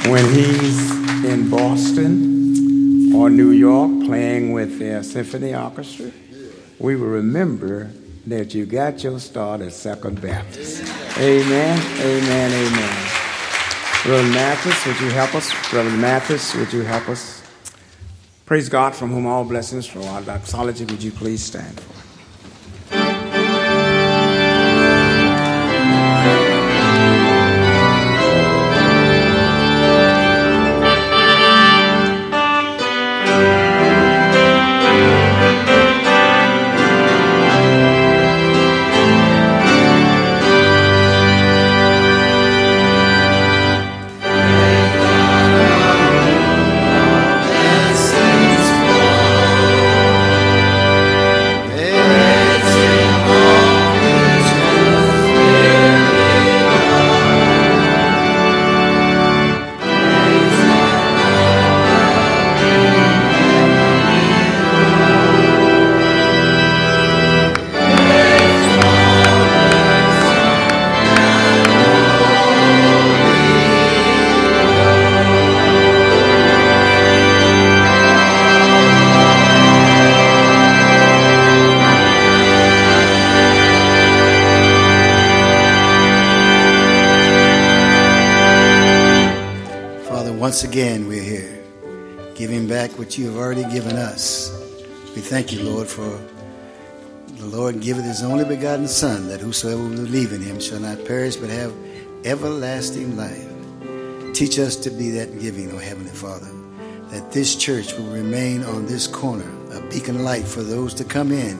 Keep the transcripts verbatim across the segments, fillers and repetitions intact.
when he's in Boston or New York playing with their symphony orchestra, we will remember that you got your start at Second Baptist. Amen, amen, amen. Reverend Mathis, would you help us? Reverend Mathis, would you help us? Praise God, from whom all blessings flow. Our doxology, would you please stand for? Once again, we're here, giving back what you have already given us. We thank you, Lord, for the Lord giveth his only begotten Son, that whosoever will believe in him shall not perish but have everlasting life. Teach us to be that giving, O Heavenly Father, that this church will remain on this corner, a beacon light for those to come in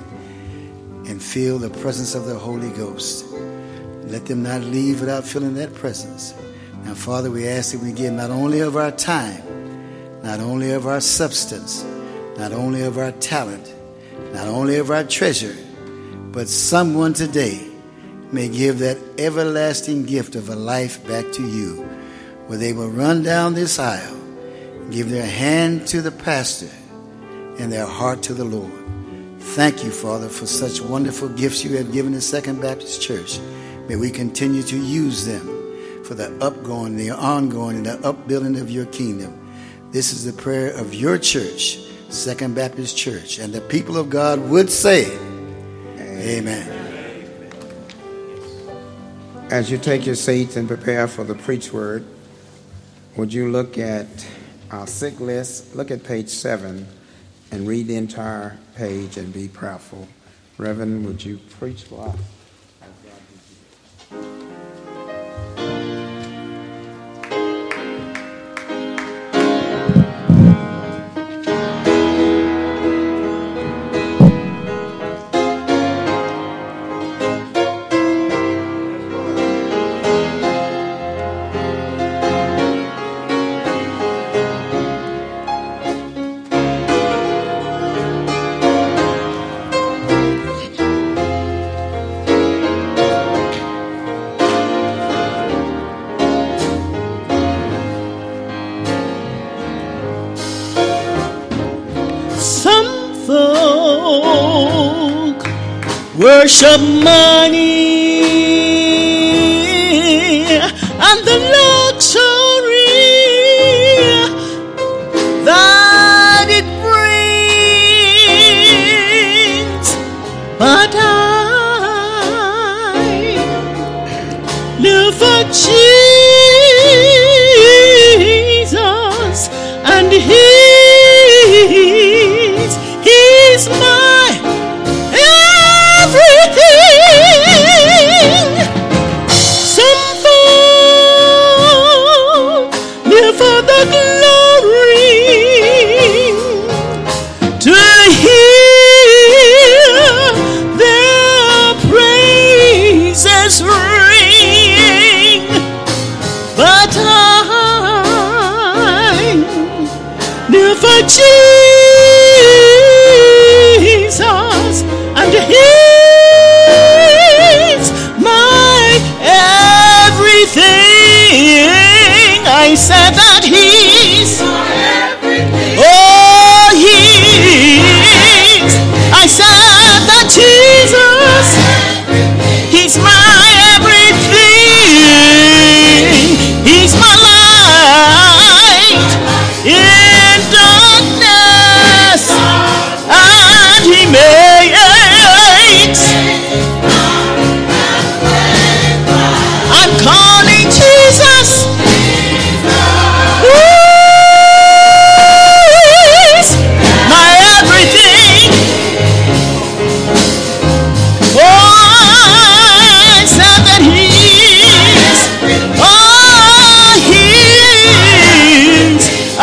and feel the presence of the Holy Ghost. Let them not leave without feeling that presence. Now, Father, we ask that we give not only of our time, not only of our substance, not only of our talent, not only of our treasure, but someone today may give that everlasting gift of a life back to you, where they will run down this aisle, give their hand to the pastor and their heart to the Lord. Thank you, Father, for such wonderful gifts you have given the Second Baptist Church. May we continue to use them for the upgoing, the ongoing, and the upbuilding of your kingdom. This is the prayer of your church, Second Baptist Church, and the people of God would say, Amen. Amen. As you take your seats and prepare for the preach word, would you look at our sick list, look at page seven, and read the entire page and be prayerful. Reverend, would you preach for us? Worship money and the luxury that it brings, but I live for Jesus, and He's He's my Jesus, and He's my everything. I said that He's my everything. Oh, He's. I said that Jesus, He's my everything. He's my life.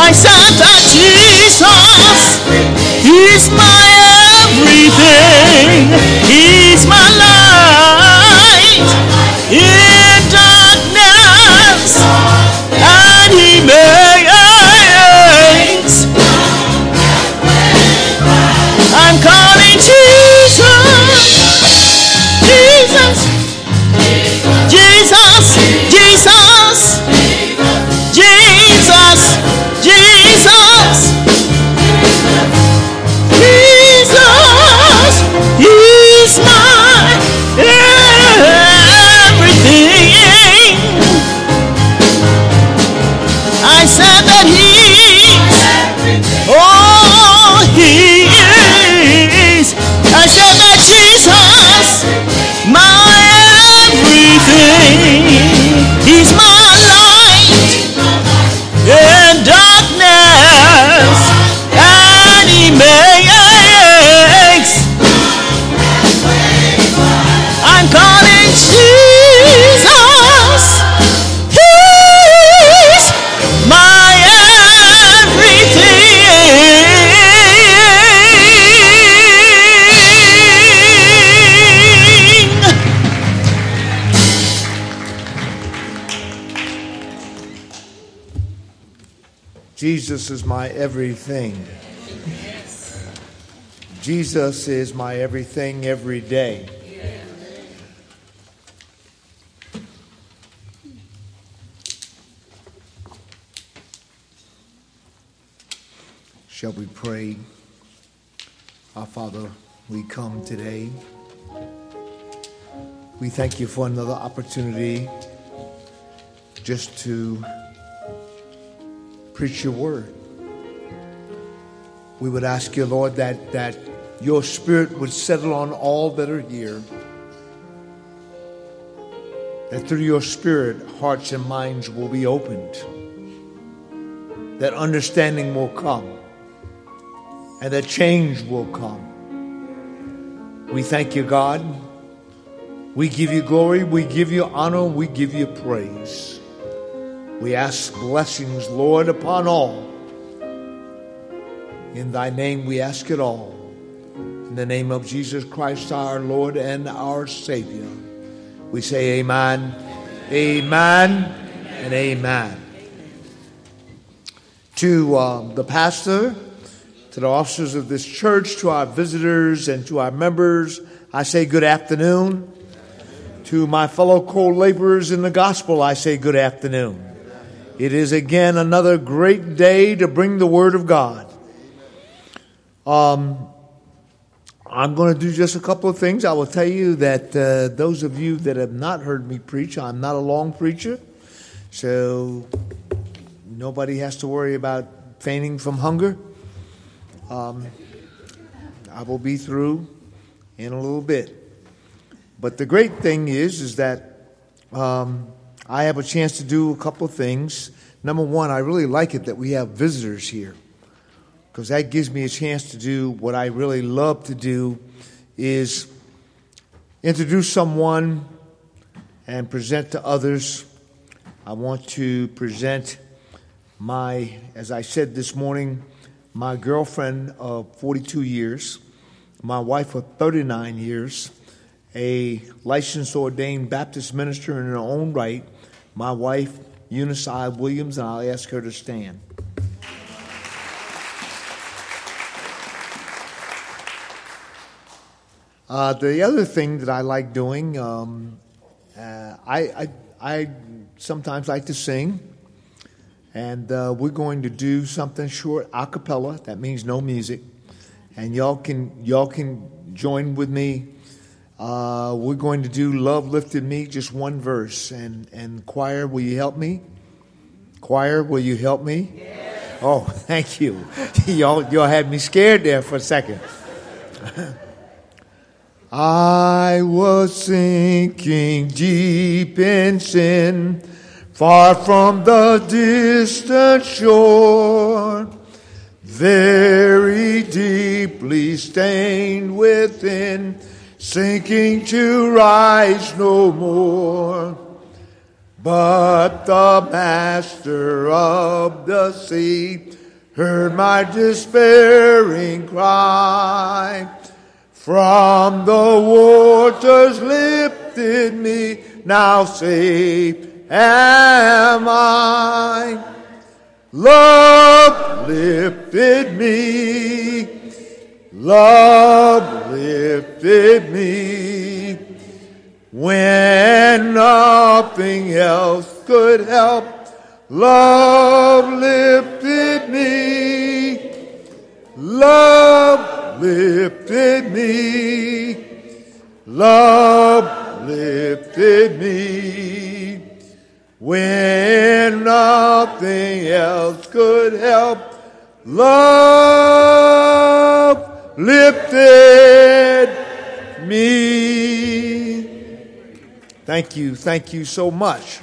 I said that Jesus is my everything. He's my light in darkness, and He makes. I'm calling Jesus, Jesus, Jesus, Jesus, Jesus, Jesus, Jesus, He's my everything. I said that He's, oh, He is. I said that Jesus, my everything. He's my light in darkness, and He makes. I'm calling Jesus. He's my everything. Jesus is my everything. Jesus is my everything every day. Shall we pray? Our Father, we come today. We thank you for another opportunity just to preach your word. We would ask you, Lord, that, that your spirit would settle on all that are here. That through your spirit, hearts and minds will be opened. That understanding will come. And that change will come. We thank you, God. We give you glory, we give you honor, we give you praise. We ask blessings, Lord, upon all. In thy name we ask it all. In the name of Jesus Christ, our Lord and our Savior. We say amen, amen, and amen. To uh, the pastor, to the officers of this church, to our visitors, and to our members, I say good afternoon. To my fellow co-laborers in the gospel, I say good afternoon. It is again another great day to bring the word of God. Um, I'm going to do just a couple of things. I will tell you that uh, those of you that have not heard me preach, I'm not a long preacher. So nobody has to worry about fainting from hunger. Um, I will be through in a little bit. But the great thing is, is that um, I have a chance to do a couple of things. Number one, I really like it that we have visitors here, because that gives me a chance to do what I really love to do, is introduce someone and present to others. I want to present my, as I said this morning, my girlfriend of forty-two years, my wife of thirty-nine years, a licensed ordained Baptist minister in her own right, my wife, Eunice I. Williams, and I'll ask her to stand. Uh, the other thing that I like doing, um, uh, I, I, I sometimes like to sing, and uh, we're going to do something short, a cappella. That means no music, and y'all can y'all can join with me. Uh, we're going to do Love Lifted Me, just one verse. And, and choir, will you help me? Choir, will you help me? Yes. Oh, thank you. y'all, y'all had me scared there for a second. I was sinking deep in sin, far from the distant shore, very deeply stained within, sinking to rise no more. But the master of the sea heard my despairing cry. From the waters lifted me, now safe am I. Love lifted me, love lifted me, when nothing else could help. Love lifted me, love lifted me, love lifted me, when nothing else could help. Love lifted me. Thank you, thank you so much.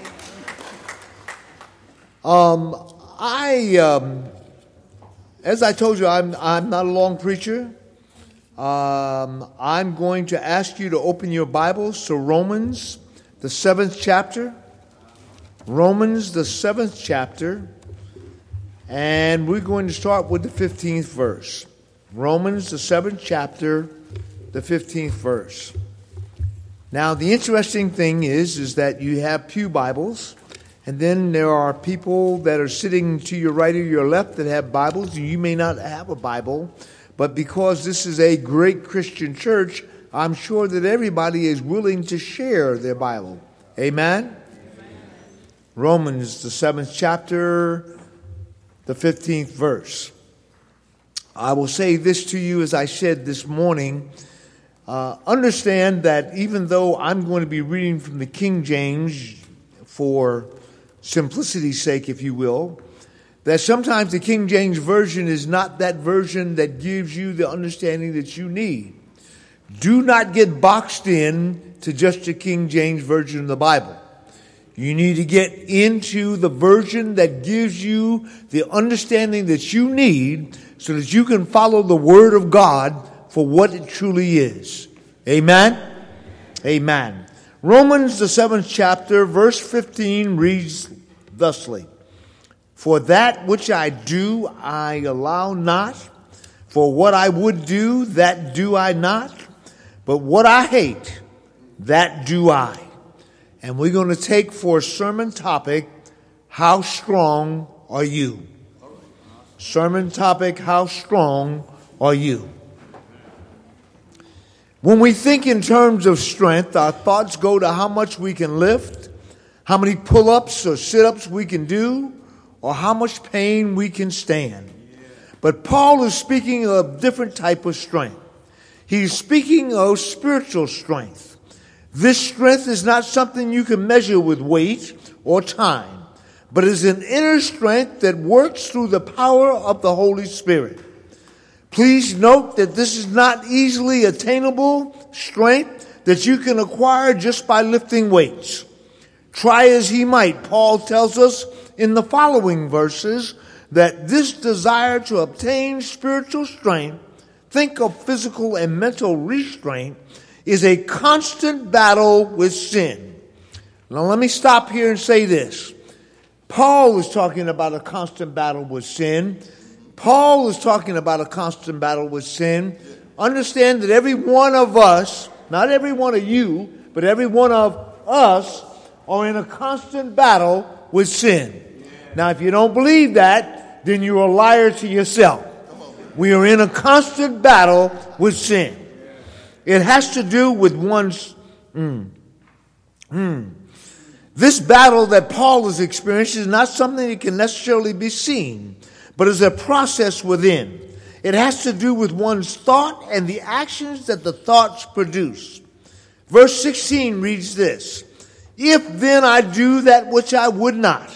Um, I, um, as I told you, I'm I'm not a long preacher. Um, I'm going to ask you to open your Bibles to Romans, the seventh chapter. Romans, the seventh chapter, and we're going to start with the fifteenth verse. Romans, the seventh chapter, the fifteenth verse. Now, the interesting thing is, is that you have pew Bibles, and then there are people that are sitting to your right or your left that have Bibles, and you may not have a Bible, but because this is a great Christian church, I'm sure that everybody is willing to share their Bible. Amen? Romans, the seventh chapter, the fifteenth verse. I will say this to you, as I said this morning. Uh, understand that even though I'm going to be reading from the King James for simplicity's sake, if you will, that sometimes the King James Version is not that version that gives you the understanding that you need. Do not get boxed in to just the King James Version of the Bible. You need to get into the version that gives you the understanding that you need so that you can follow the Word of God for what it truly is. Amen? Amen. Romans, the seventh chapter, verse fifteen reads thusly. For that which I do, I allow not. For what I would do, that do I not. But what I hate, that do I. And we're going to take for a sermon topic, how strong are you? Sermon topic, how strong are you? When we think in terms of strength, our thoughts go to how much we can lift, how many pull-ups or sit-ups we can do, or how much pain we can stand. But Paul is speaking of a different type of strength. He's speaking of spiritual strength. This strength is not something you can measure with weight or time, but is an inner strength that works through the power of the Holy Spirit. Please note that this is not easily attainable strength that you can acquire just by lifting weights. Try as he might, Paul tells us in the following verses that this desire to obtain spiritual strength, think of physical and mental restraint, is a constant battle with sin. Now let me stop here and say this. Paul is talking about a constant battle with sin. Paul is talking about a constant battle with sin. Understand that every one of us, not every one of you, but every one of us are in a constant battle with sin. Now, if you don't believe that, then you're a liar to yourself. We are in a constant battle with sin. It has to do with one's... Mm, mm. This battle that Paul has experienced is not something that can necessarily be seen, but is a process within. It has to do with one's thought and the actions that the thoughts produce. Verse sixteen reads this. If then I do that which I would not,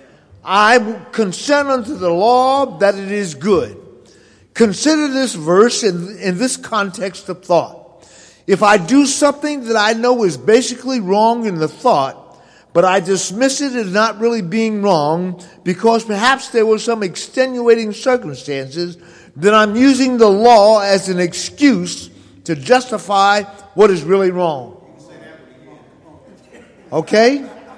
I consent unto the law that it is good. Consider this verse in, in this context of thought. If I do something that I know is basically wrong in the thought, but I dismiss it as not really being wrong because perhaps there were some extenuating circumstances, then I'm using the law as an excuse to justify what is really wrong. Okay?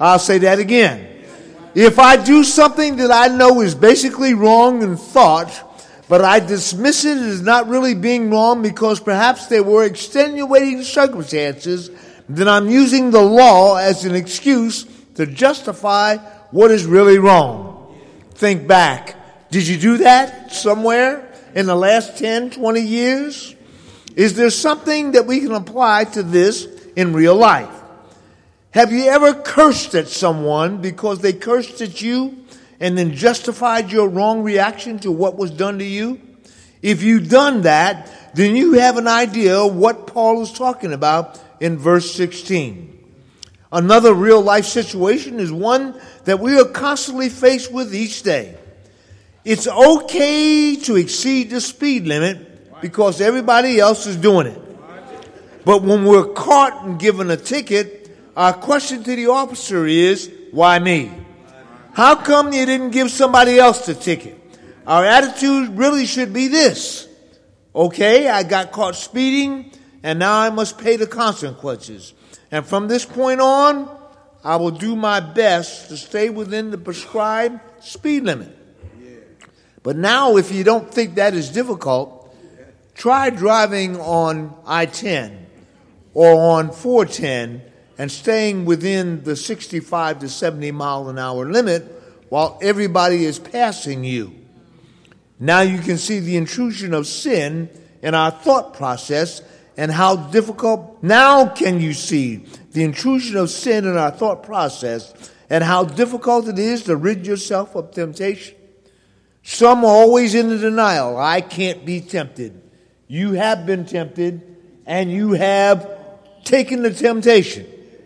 I'll say that again. If I do something that I know is basically wrong in thought, but I dismiss it as not really being wrong because perhaps there were extenuating circumstances, then I'm using the law as an excuse to justify what is really wrong. Think back. Did you do that somewhere in the last ten, twenty years? Is there something that we can apply to this in real life? Have you ever cursed at someone because they cursed at you and then justified your wrong reaction to what was done to you? If you've done that, then you have an idea of what Paul is talking about in verse sixteen. Another real life situation is one that we are constantly faced with each day. It's okay to exceed the speed limit because everybody else is doing it. But when we're caught and given a ticket, our question to the officer is, why me? How come you didn't give somebody else the ticket? Our attitude really should be this. Okay, I got caught speeding, and now I must pay the consequences. And from this point on, I will do my best to stay within the prescribed speed limit. But now, if you don't think that is difficult, try driving on I ten or on four ten and staying within the sixty-five to seventy mile an hour limit while everybody is passing you. Now you can see the intrusion of sin in our thought process and how difficult, now can you see the intrusion of sin in our thought process and how difficult it is to rid yourself of temptation. Some are always in the denial. I can't be tempted. You have been tempted and you have taken the temptation.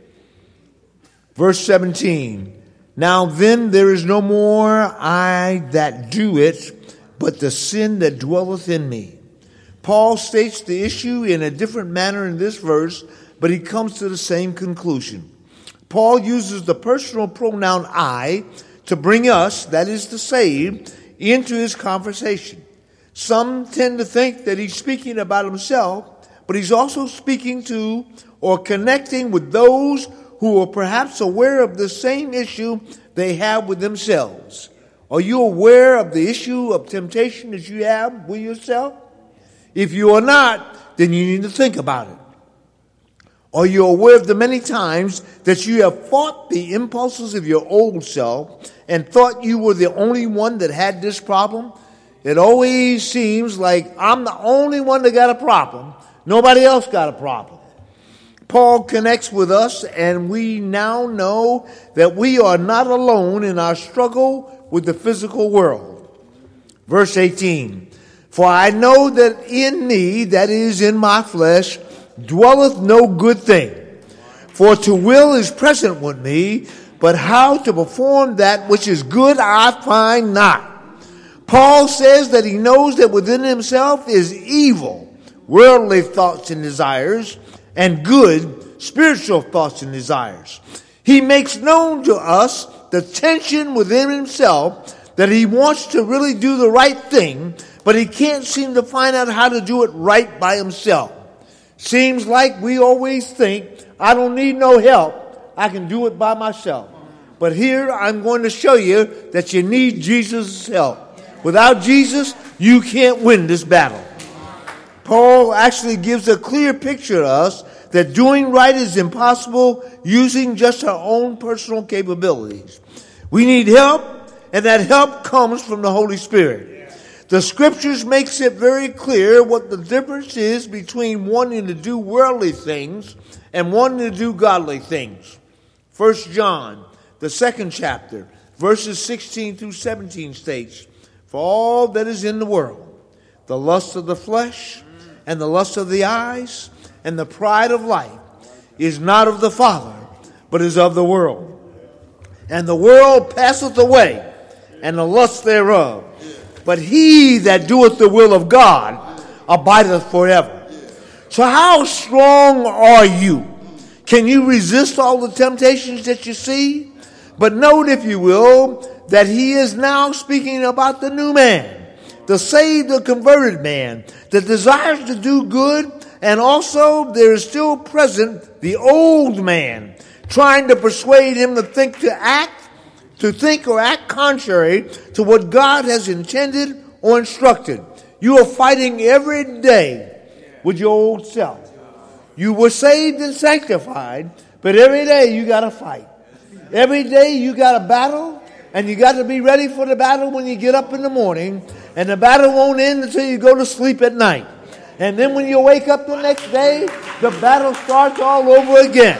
Verse seventeen, now then there is no more I that do it, but the sin that dwelleth in me. Paul states the issue in a different manner in this verse, but he comes to the same conclusion. Paul uses the personal pronoun I to bring us, that is the saved, into his conversation. Some tend to think that he's speaking about himself, but he's also speaking to or connecting with those who are perhaps aware of the same issue they have with themselves. Are you aware of the issue of temptation that you have with yourself? If you are not, then you need to think about it. Are you aware of the many times that you have fought the impulses of your old self and thought you were the only one that had this problem? It always seems like I'm the only one that got a problem. Nobody else got a problem. Paul connects with us, and we now know that we are not alone in our struggle with the physical world. Verse eighteen, for I know that in me, that is in my flesh, dwelleth no good thing. For to will is present with me, but how to perform that which is good I find not. Paul says that he knows that within himself is evil, worldly thoughts and desires, and good spiritual thoughts and desires. He makes known to us the tension within himself that he wants to really do the right thing, but he can't seem to find out how to do it right by himself. Seems like we always think, I don't need no help. I can do it by myself. But here I'm going to show you that you need Jesus' help. Without Jesus, you can't win this battle. Paul actually gives a clear picture to us that doing right is impossible using just our own personal capabilities. We need help, and that help comes from the Holy Spirit. The scriptures makes it very clear what the difference is between wanting to do worldly things and wanting to do godly things. First John, the second chapter, verses sixteen through seventeen states, for all that is in the world, the lust of the flesh and the lust of the eyes and the pride of life is not of the Father, but is of the world. And the world passeth away, and the lust thereof. But he that doeth the will of God abideth forever. So how strong are you? Can you resist all the temptations that you see? But note, if you will, that he is now speaking about the new man, the saved, the converted man, that desires to do good, and also there is still present the old man, trying to persuade him to think to act, to think or act contrary to what God has intended or instructed. You are fighting every day with your old self. You were saved and sanctified, but every day you got to fight. Every day you got to battle, and you got to be ready for the battle when you get up in the morning, and the battle won't end until you go to sleep at night. And then when you wake up the next day, the battle starts all over again.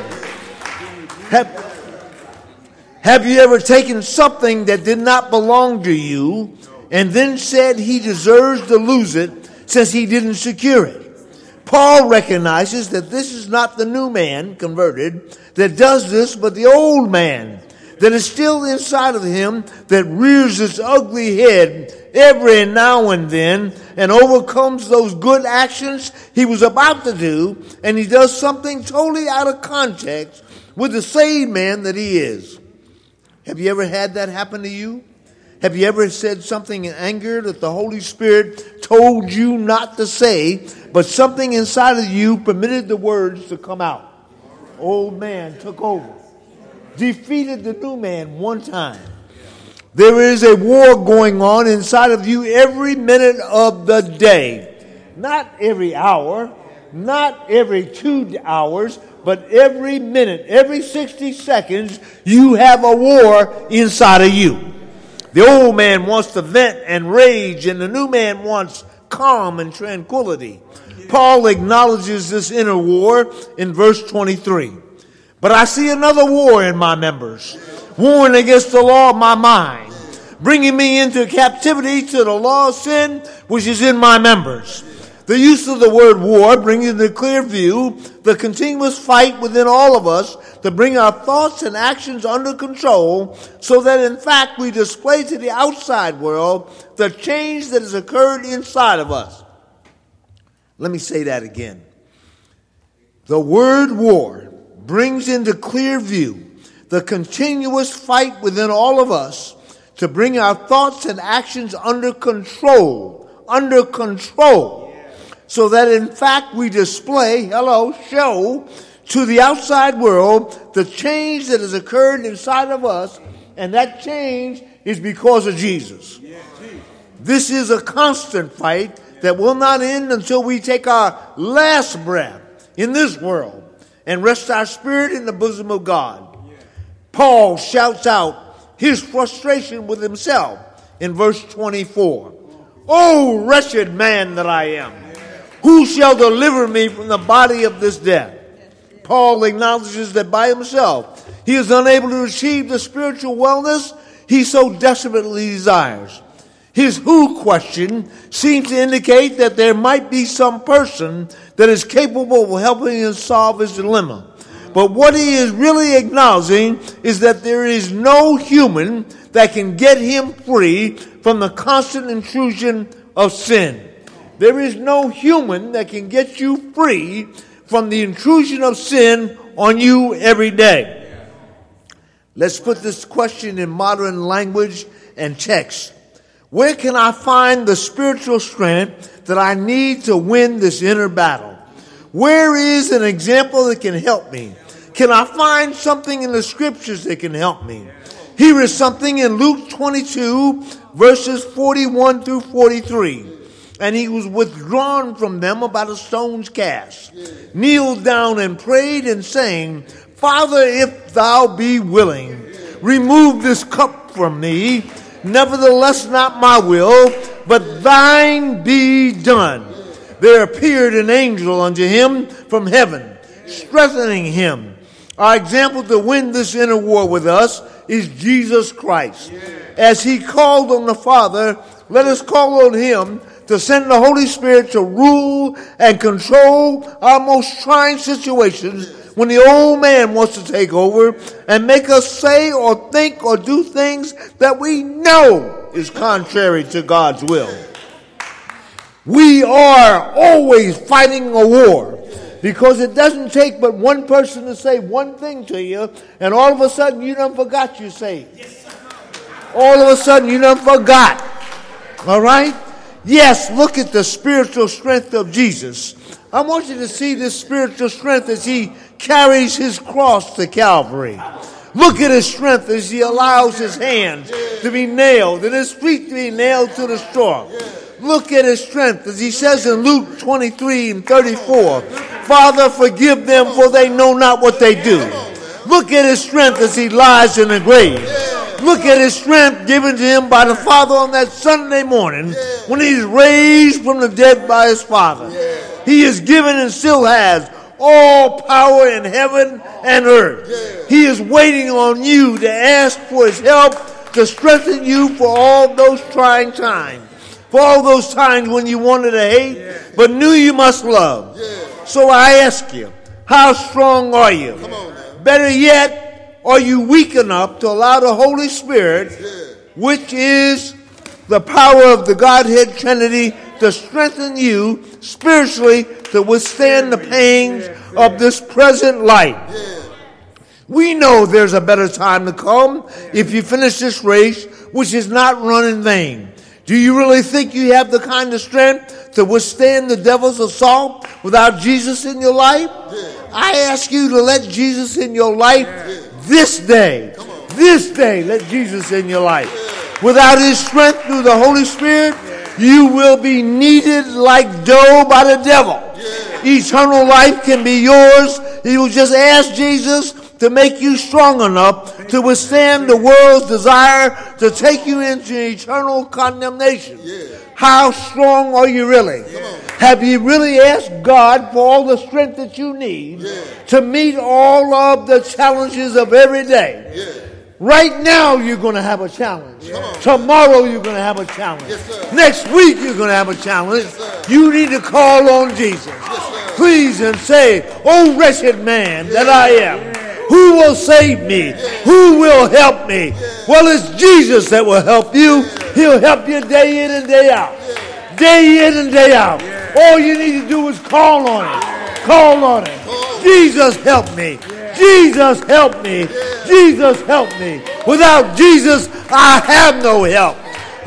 Have, have you ever taken something that did not belong to you and then said he deserves to lose it since he didn't secure it? Paul recognizes that this is not the new man converted that does this, but the old man that is still inside of him that rears its ugly head every now and then and overcomes those good actions he was about to do, and he does something totally out of context with the saved man that he is. Have you ever had that happen to you? Have you ever said something in anger that the Holy Spirit told you not to say, but something inside of you permitted the words to come out? Old man took over, defeated the new man one time. There is a war going on inside of you every minute of the day. Not every hour, not every two hours, but every minute, every sixty seconds, you have a war inside of you. The old man wants to vent and rage, and the new man wants calm and tranquility. Paul acknowledges this inner war in verse twenty-three. But I see another war in my members, warring against the law of my mind, bringing me into captivity to the law of sin which is in my members. The use of the word war brings into clear view the continuous fight within all of us to bring our thoughts and actions under control so that in fact we display to the outside world the change that has occurred inside of us. Let me say that again. The word war brings into clear view the continuous fight within all of us to bring our thoughts and actions under control, under control, so that in fact we display, hello, show to the outside world the change that has occurred inside of us, and that change is because of Jesus. This is a constant fight that will not end until we take our last breath in this world and rest our spirit in the bosom of God. Paul shouts out his frustration with himself in verse twenty-four. Oh, wretched man that I am, who shall deliver me from the body of this death? Paul acknowledges that by himself he is unable to achieve the spiritual wellness he so desperately desires. His who question seems to indicate that there might be some person that is capable of helping him solve his dilemma. But what he is really acknowledging is that there is no human that can get him free from the constant intrusion of sin. There is no human that can get you free from the intrusion of sin on you every day. Let's put this question in modern language and text. Where can I find the spiritual strength that I need to win this inner battle? Where is an example that can help me? Can I find something in the scriptures that can help me? Here is something in Luke twenty-two, verses forty-one through forty-three. And he was withdrawn from them about a stone's cast, kneeled down and prayed and saying, Father, if thou be willing, remove this cup from me. Nevertheless, not my will, but thine be done. There appeared an angel unto him from heaven, strengthening him. Our example to win this inner war with us is Jesus Christ. As he called on the Father, let us call on him to send the Holy Spirit to rule and control our most trying situations when the old man wants to take over and make us say or think or do things that we know is contrary to God's will. We are always fighting a war because it doesn't take but one person to say one thing to you and all of a sudden you done forgot you saved. All of a sudden you done forgot. All right? Yes, look at the spiritual strength of Jesus. I want you to see this spiritual strength as he carries his cross to Calvary. Look at his strength as he allows his hands to be nailed and his feet to be nailed to the straw. Look at his strength as he says in Luke twenty-three and thirty-four, Father, forgive them, for they know not what they do. Look at his strength as he lies in the grave. Look at his strength given to him by the Father on that Sunday morning when he's raised from the dead by his Father. He is given and still has all power in heaven and earth. He is waiting on you to ask for his help to strengthen you for all those trying times. For all those times when you wanted to hate, but knew you must love. So I ask you, how strong are you? Better yet, are you weak enough to allow the Holy Spirit, which is the power of the Godhead Trinity, to strengthen you spiritually to withstand the pains of this present life? We know there's a better time to come if you finish this race, which is not run in vain. Do you really think you have the kind of strength to withstand the devil's assault without Jesus in your life? I ask you to let Jesus in your life this day. This day, let Jesus in your life. Without his strength through the Holy Spirit, you will be kneaded like dough by the devil. Eternal life can be yours. You will just ask Jesus to make you strong enough to withstand the world's desire to take you into eternal condemnation. How strong are you really? Have you really asked God for all the strength that you need to meet all of the challenges of every day? Right now you're going to have a challenge. Tomorrow you're going to have a challenge. Next week you're going to have a challenge. You need to call on Jesus. Please and say, oh wretched man that I am, who will save me? Who will help me? Well, it's Jesus that will help you. He'll help you day in and day out. Day in and day out. All you need to do is call on him. Call on him. Jesus, help me. Jesus, help me. Jesus, help me. Without Jesus, I have no help.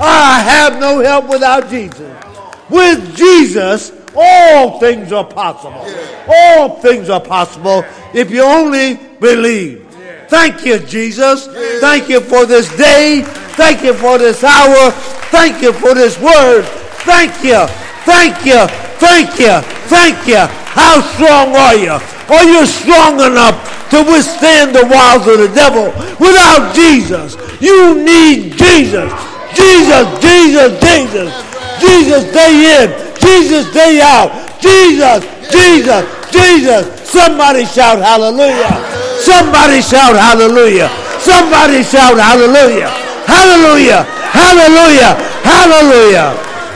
I have no help without Jesus. With Jesus, all things are possible. All things are possible if you only believe. Thank you, Jesus. Thank you for this day. Thank you for this hour. Thank you for this word. Thank you. Thank you. Thank you. Thank you. How strong are you? Are you strong enough to withstand the wiles of the devil? Without Jesus, you need Jesus. Jesus, Jesus, Jesus. Jesus day in, Jesus day out. Jesus, Jesus, Jesus. Somebody shout hallelujah. Somebody shout hallelujah. Somebody shout hallelujah. Hallelujah. Hallelujah. Hallelujah.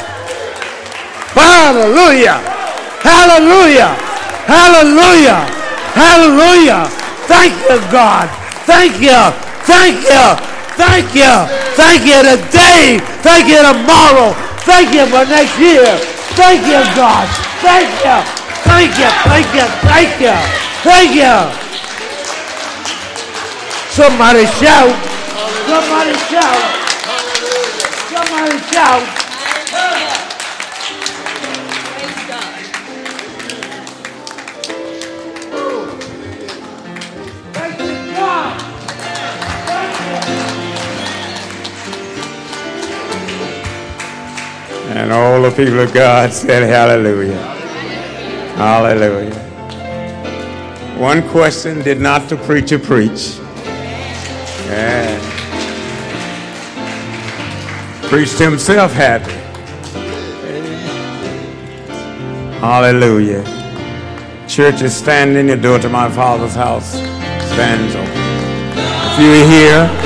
Hallelujah. Hallelujah. Hallelujah. Hallelujah. Thank you, God. Thank you. Thank you. Thank you. Thank you today. Thank you tomorrow. Thank you for next year. Thank you, God. Thank you. Thank you. Thank you. Thank you. Thank you. Somebody shout. Somebody shout. Somebody shout. And all the people of God said hallelujah. Hallelujah. One question did not the preacher preach? Yeah. Preached himself happy. Hallelujah. Church is standing. The door to my Father's house stands open. If you are here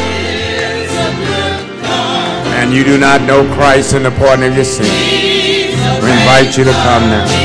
and you do not know Christ and the pardon of your sins, we invite you to come now.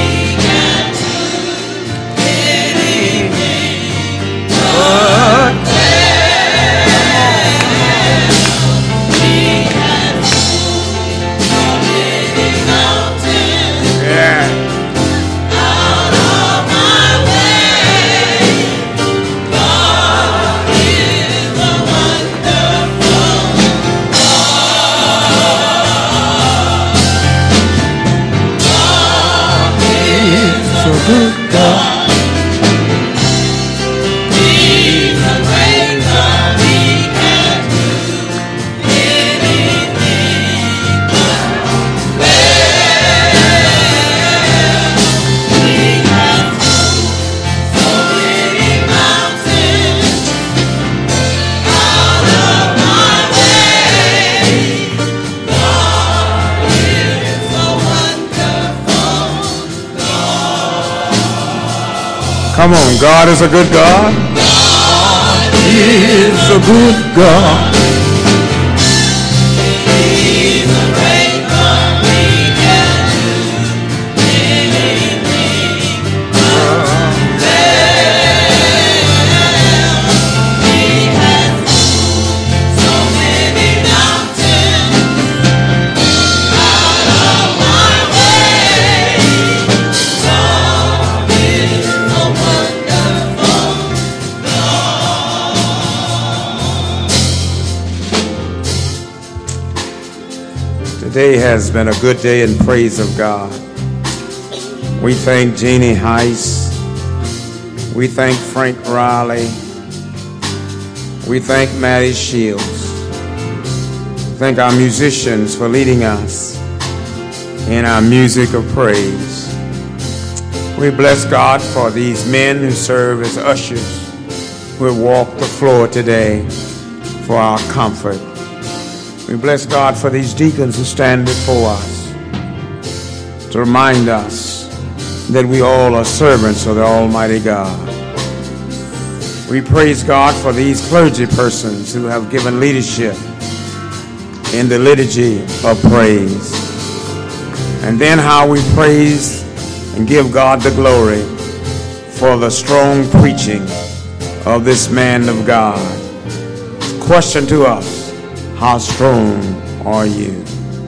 Come on, God is a good God. God is a good God. He's a great God. He can do anything. He has moved so many mountains out of my way. God is a wonderful Today has been a good day in praise of God. We thank Jeannie Heiss. We thank Frank Riley. We thank Maddie Shields. Thank our musicians for leading us in our music of praise. We bless God for these men who serve as ushers who have walked the floor today for our comfort. We bless God for these deacons who stand before us to remind us that we all are servants of the Almighty God. We praise God for these clergy persons who have given leadership in the liturgy of praise. And then how we praise and give God the glory for the strong preaching of this man of God. Question to us: how strong are you?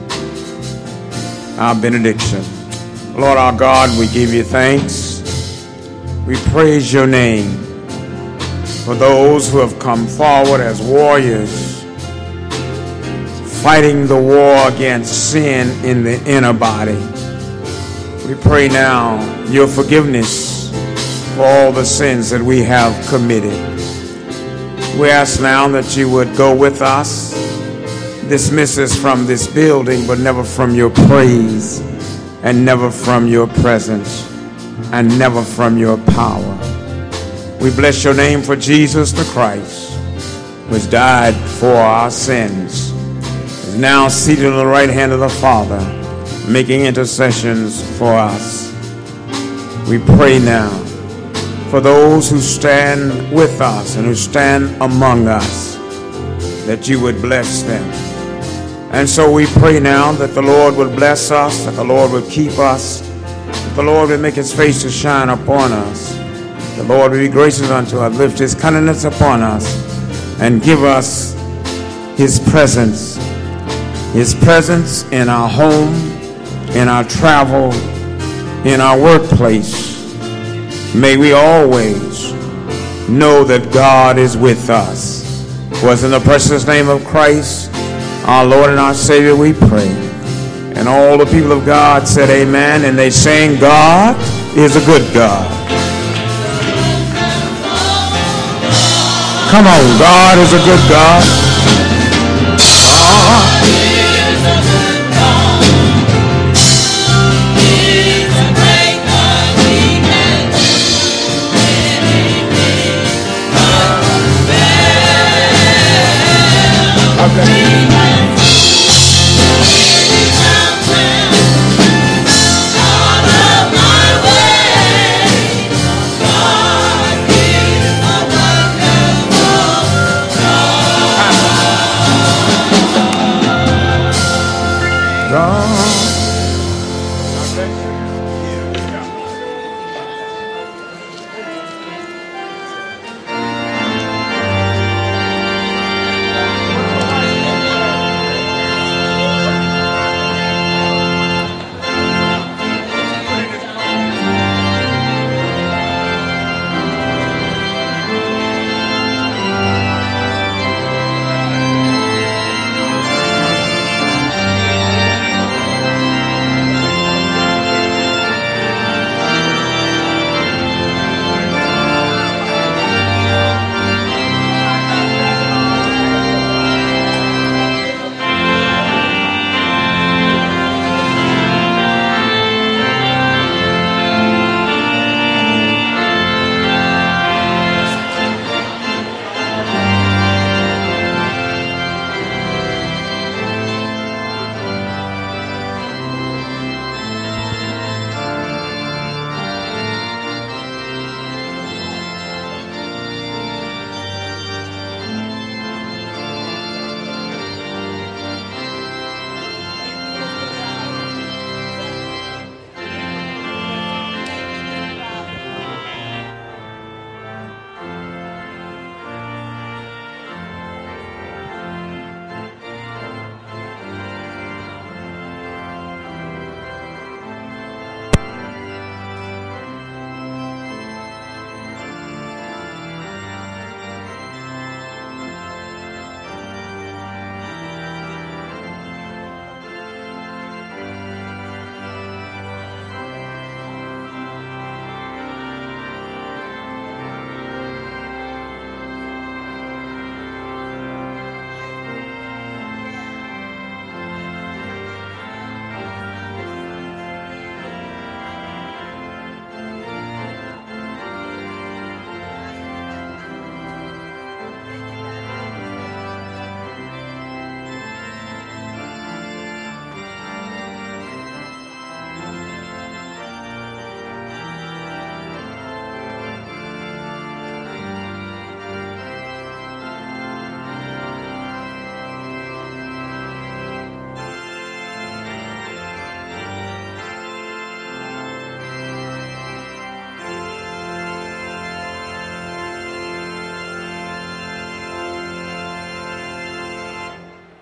Our benediction. Lord our God, we give you thanks. We praise your name for those who have come forward as warriors, fighting the war against sin in the inner body. We pray now your forgiveness for all the sins that we have committed. We ask now that you would go with us, dismiss us from this building, but never from your praise, and never from your presence, and never from your power. We bless your name for Jesus the Christ, who has died for our sins, is now seated on the right hand of the Father, making intercessions for us. We pray now for those who stand with us and who stand among us, that you would bless them. And so we pray now that the Lord would bless us, that the Lord would keep us, that the Lord would make his face to shine upon us, the Lord would be gracious unto us, lift his countenance upon us, and give us his presence, his presence in our home, in our travel, in our workplace. May we always know that God is with us. For it's in the precious name of Christ, our Lord and our Savior, we pray. And all the people of God said amen, and they sang, God is a good God. Come on, God is a good God. God is a good God. He's a great God. He can do anything but fail. Okay. God